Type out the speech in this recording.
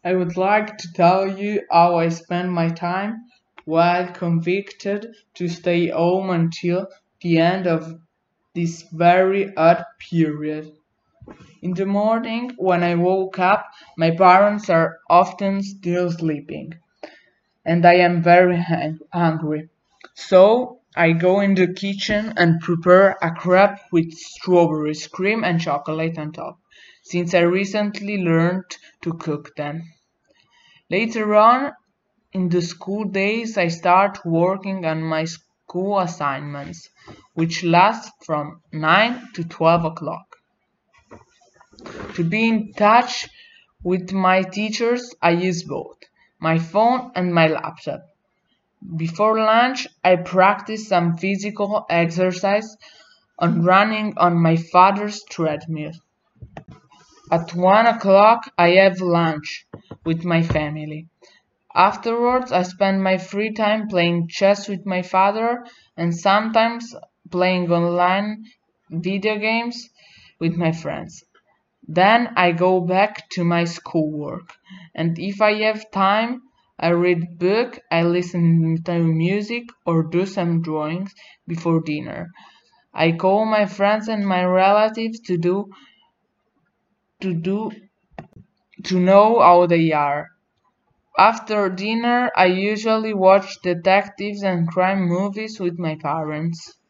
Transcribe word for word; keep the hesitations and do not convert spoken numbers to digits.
I would like to tell you how I spend my time while convicted to stay home until the end of this very odd period. In the morning, when I woke up, my parents are often still sleeping, and I am very hang- hungry. So I go in the kitchen and prepare a crepe with strawberries, cream, and chocolate on top, since I recently learned to cook them. Later on in the school days, I start working on my school assignments, which last from nine to twelve o'clock. To be in touch with my teachers, I use both my phone and my laptop. Before lunch, I practice some physical exercise on running on my father's treadmill. At one o'clock, I have lunch with my family. Afterwards, I spend my free time playing chess with my father and sometimes playing online video games with my friends. Then I go back to my schoolwork, and if I have time, I read book, I listen to music or do some drawings before dinner. I call my friends and my relatives to do to do to know how they are. After dinner, I usually watch detectives and crime movies with my parents.